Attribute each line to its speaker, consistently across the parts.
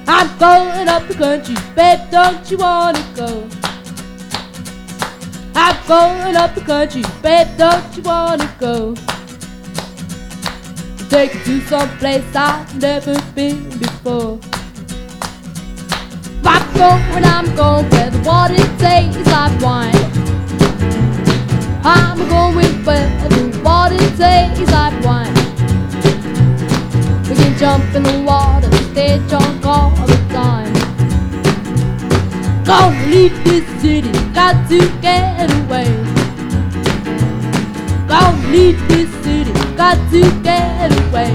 Speaker 1: I'm going up the country, babe, don't you wanna go? I'm going up the country, babe, don't you wanna go? Take you to some place I've never been before. I'm going where the water tastes like wine. I'm going where the water tastes like wine. We can jump in the water, stay drunk all the time. Gonna leave this city, got to get away. Gonna leave this city, got to get away.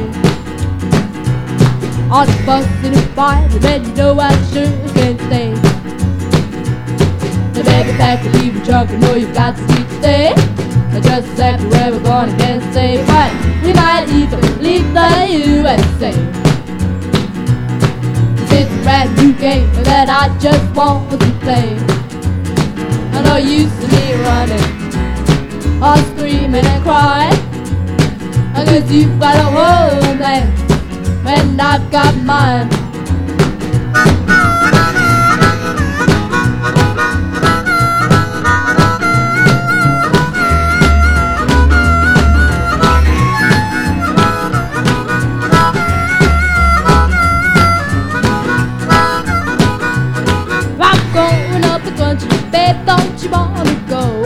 Speaker 1: All the fussing and fighting, man, you know I sure can't stay. The baby pack and leave the truck, you know you've got to stay. Just exactly where we're going, I can't say, but we might even leave the USA. It's a brand new game that I just want to play. I know you see me running, all screaming and crying, cause you've got a homeland and I've got mine. I'm going up the country, babe, don't you wanna go?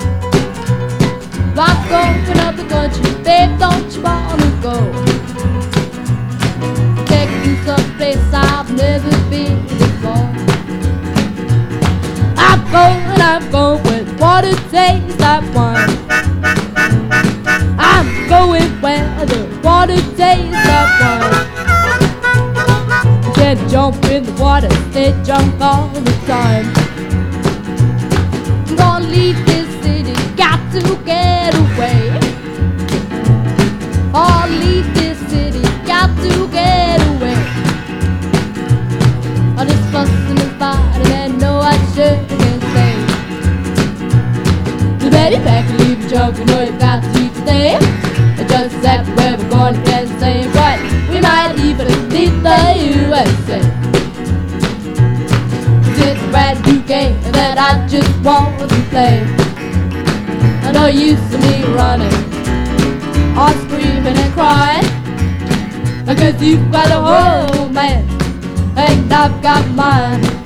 Speaker 1: I'm going up the country, babe, don't you wanna go? Someplace I've never been before. I'm going where water tastes like wine. I'm going where the water tastes like wine. Can't jump in the water, stay drunk all the time. I'm gonna leave this city, got to get away. I'll leave this city, got to get away. All this fussing and fighting and no I sure can't stay. The baby pack and leave the truck, you know you've got to stay. Just exactly where we're going, you can't say right. We might even leave the USA. It's a brand new game that I just want to play. I know you see me running, all screaming and crying, cause you've got a whole man and I've got mine.